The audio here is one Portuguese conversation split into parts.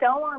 Então,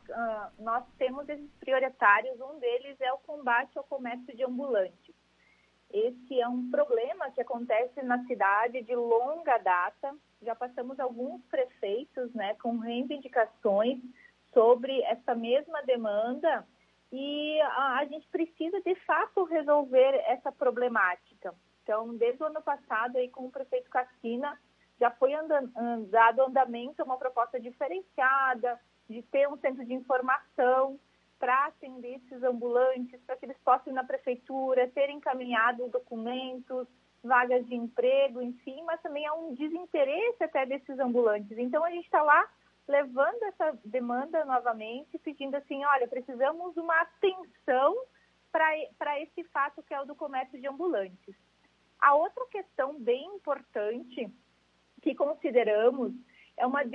nós temos esses prioritários, um deles é o combate ao comércio de ambulantes. Esse é um problema que acontece na cidade de longa data. Já passamos alguns prefeitos, né, com reivindicações sobre essa mesma demanda e a gente precisa, de fato, resolver essa problemática. Então, desde o ano passado, aí, com o prefeito Cassina, já foi dado andamento a uma proposta diferenciada de ter um centro de informação para atender esses ambulantes, para que eles possam ir na prefeitura, terem encaminhado documentos, vagas de emprego, enfim, mas também há um desinteresse até desses ambulantes. Então, a gente está lá levando essa demanda novamente, pedindo assim, olha, precisamos de uma atenção para esse fato que é o do comércio de ambulantes. A outra questão bem importante que consideramos é uma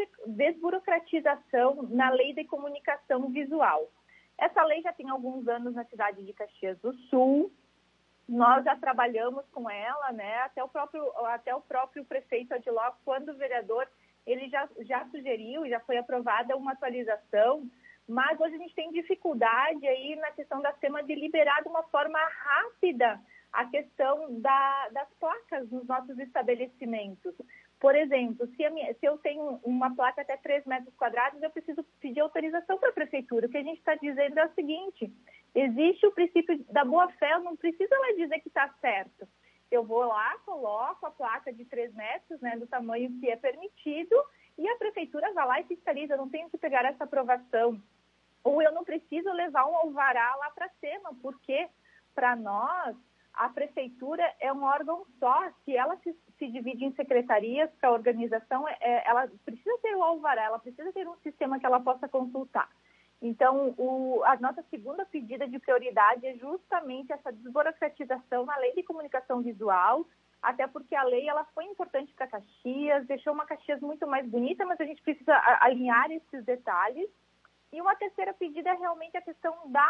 desburocratização na lei de comunicação visual. Essa lei já tem alguns anos na cidade de Caxias do Sul. Nós já trabalhamos com ela, né? Até o próprio prefeito Adiló, quando vereador, ele já sugeriu e já foi aprovada uma atualização, mas hoje a gente tem dificuldade aí na questão da SEMA de liberar de uma forma rápida a questão das placas nos nossos estabelecimentos. Por exemplo, se eu tenho uma placa até 3 metros quadrados, eu preciso pedir autorização para a prefeitura. O que a gente está dizendo é o seguinte, existe o princípio da boa-fé, eu não preciso ela dizer que está certo. Eu vou lá, coloco a placa de 3 metros, né, do tamanho que é permitido, e a prefeitura vai lá e fiscaliza, eu não tenho que pegar essa aprovação. Ou eu não preciso levar um alvará lá para a SEMA, porque para nós a prefeitura é um órgão só. Se ela se divide em secretarias para a organização, ela precisa ter o alvará, ela precisa ter um sistema que ela possa consultar. Então, a nossa segunda pedida de prioridade é justamente essa desburocratização na lei de comunicação visual, até porque a lei ela foi importante para Caxias, deixou uma Caxias muito mais bonita, mas a gente precisa alinhar esses detalhes. E uma terceira pedida é realmente a questão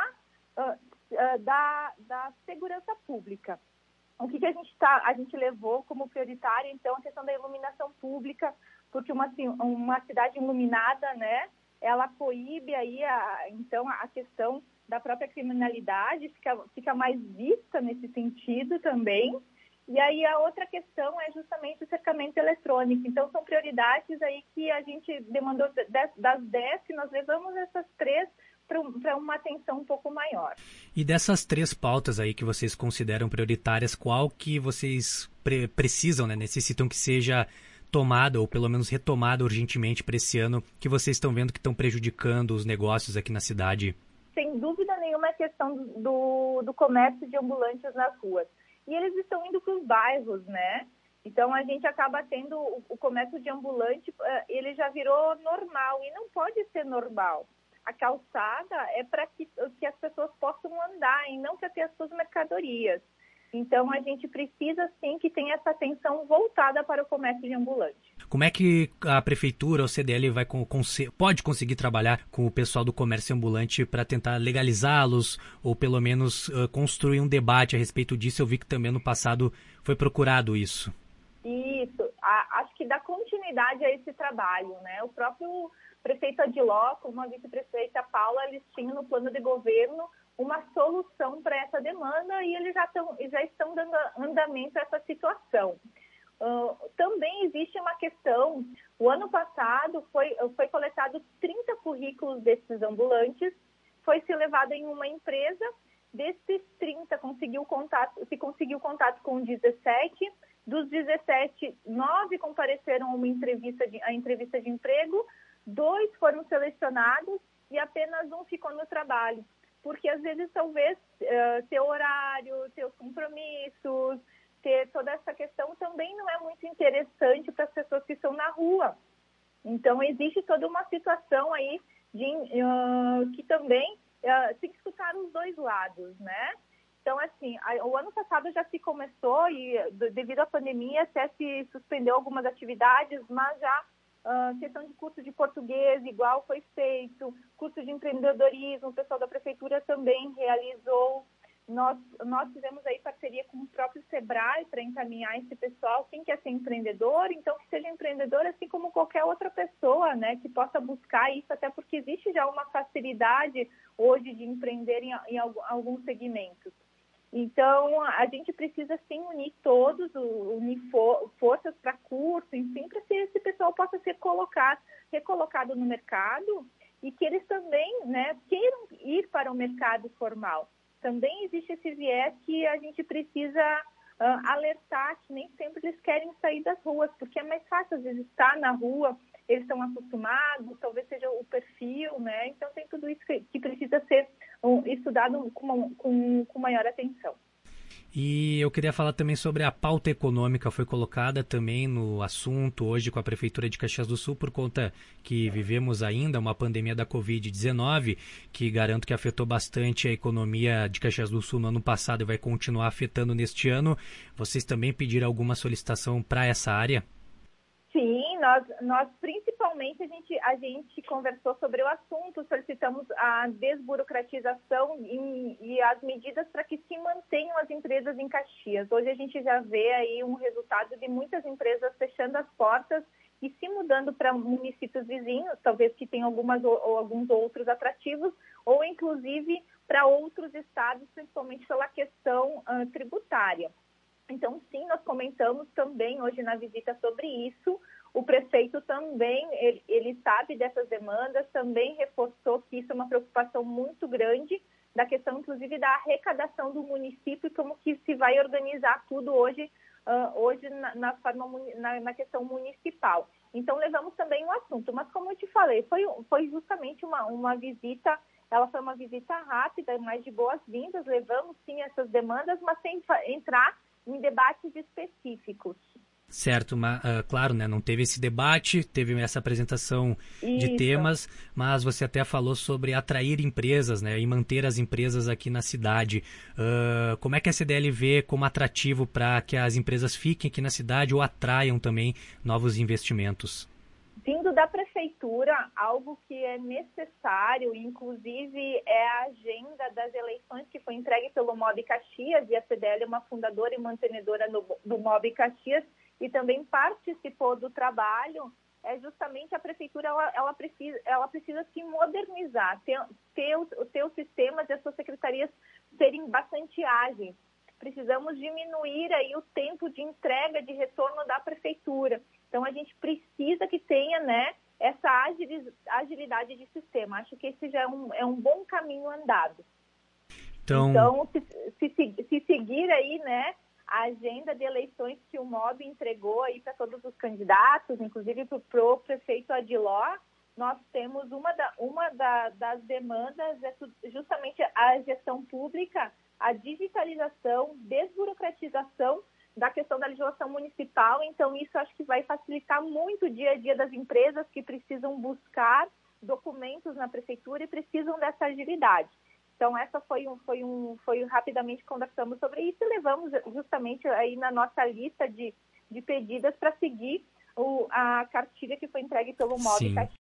da segurança pública. O que a gente levou como prioritário, então, a questão da iluminação pública, porque uma cidade iluminada, né, ela coíbe aí então a questão da própria criminalidade, fica mais vista nesse sentido também. E aí a outra questão é justamente o cercamento eletrônico. Então são prioridades aí que a gente demandou das 10, que nós levamos essas 3 para uma atenção um pouco maior. E dessas 3 pautas aí que vocês consideram prioritárias, qual que vocês precisam, né, necessitam que seja tomada ou pelo menos retomada urgentemente para esse ano, que vocês estão vendo que estão prejudicando os negócios aqui na cidade? Sem dúvida nenhuma é a questão do comércio de ambulantes nas ruas. E eles estão indo para os bairros, né? Então, a gente acaba tendo o comércio de ambulante, ele já virou normal e não pode ser normal. A calçada é para que as pessoas possam andar e não para ter as suas mercadorias. Então, a gente precisa, sim, que tenha essa atenção voltada para o comércio de ambulante. Como é que a prefeitura, o CDL, pode conseguir trabalhar com o pessoal do comércio ambulante para tentar legalizá-los ou, pelo menos, construir um debate a respeito disso? Eu vi que também no passado foi procurado isso. Isso. Acho que dá continuidade a esse trabalho, né? O próprio prefeito Adiló, como a vice-prefeita Paula, eles tinham no plano de governo uma solução para essa demanda e eles já estão dando andamento a essa situação. Também existe uma questão, o ano passado foi coletado 30 currículos desses ambulantes, foi se levado em uma empresa, desses 30 se conseguiu contato com 17, dos 17, 9 compareceram a uma entrevista de emprego, 2 foram selecionados e apenas 1 ficou no trabalho. Porque às vezes talvez ter horário, ter os compromissos, ter toda essa questão também não é muito interessante para as pessoas que estão na rua. Então existe toda uma situação aí que também tem que escutar os dois lados, né? Então, assim, o ano passado já se começou e devido à pandemia até se suspendeu algumas atividades, mas já questão de curso de português igual foi feito, curso de empreendedorismo, o pessoal da prefeitura também realizou. Nós fizemos aí parceria com o próprio Sebrae para encaminhar esse pessoal, quem quer ser empreendedor, então que seja empreendedor assim como qualquer outra pessoa, né, que possa buscar isso, até porque existe já uma facilidade hoje de empreender em alguns segmentos. Então, a gente precisa sim unir todos, unir forças para curso, enfim, para que esse pessoal possa ser recolocado no mercado e que eles também, né, queiram ir para o mercado formal. Também existe esse viés que a gente precisa alertar, que nem sempre eles querem sair das ruas, porque é mais fácil, às vezes, estar na rua, eles estão acostumados, talvez seja o perfil, né? Então, tem tudo isso que precisa ser estudado com maior atenção. E eu queria falar também sobre a pauta econômica, foi colocada também no assunto hoje com a Prefeitura de Caxias do Sul, por conta que vivemos ainda uma pandemia da Covid-19, que garanto que afetou bastante a economia de Caxias do Sul no ano passado e vai continuar afetando neste ano. Vocês também pediram alguma solicitação para essa área? Sim, nós principalmente a gente conversou sobre o assunto, solicitamos a desburocratização e as medidas para que se mantenham as empresas em Caxias. Hoje a gente já vê aí um resultado de muitas empresas fechando as portas e se mudando para municípios vizinhos, talvez que tenham alguns outros atrativos, ou inclusive para outros estados, principalmente pela questão tributária. Então, sim, nós comentamos também hoje na visita sobre isso. O prefeito também, ele sabe dessas demandas, também reforçou que isso é uma preocupação muito grande, da questão, inclusive, da arrecadação do município e como que se vai organizar tudo hoje na questão municipal. Então, levamos também o assunto. Mas, como eu te falei, foi justamente uma visita. Ela foi uma visita rápida, mas de boas-vindas. Levamos, sim, essas demandas, mas sem entrar em debates específicos. Certo, mas, claro, né, não teve esse debate, teve essa apresentação de temas, mas você até falou sobre atrair empresas, né, e manter as empresas aqui na cidade. Como é que a CDL vê como atrativo para que as empresas fiquem aqui na cidade ou atraiam também novos investimentos? Vindo da prefeitura, algo que é necessário, inclusive é a agenda das eleições que foi entregue pelo MOB Caxias, e a CDL é uma fundadora e mantenedora do MOB Caxias, e também participou do trabalho, é justamente a prefeitura, ela precisa se modernizar, ter os sistemas e as suas secretarias serem bastante ágeis. Precisamos diminuir aí o tempo de entrega, de retorno da prefeitura. Então, a gente precisa que tenha, né, essa agilidade de sistema. Acho que esse já é um bom caminho andado. Então se seguir aí, né, a agenda de eleições que o MOB entregou aí para todos os candidatos, inclusive para o prefeito Adiló, nós temos uma das demandas é justamente a gestão pública, a digitalização, desburocratização da questão da legislação municipal. Então, isso acho que vai facilitar muito o dia a dia das empresas que precisam buscar documentos na prefeitura e precisam dessa agilidade. Então, essa foi rapidamente conversamos sobre isso e levamos justamente aí na nossa lista de pedidas para seguir a cartilha que foi entregue pelo MOB Caxias.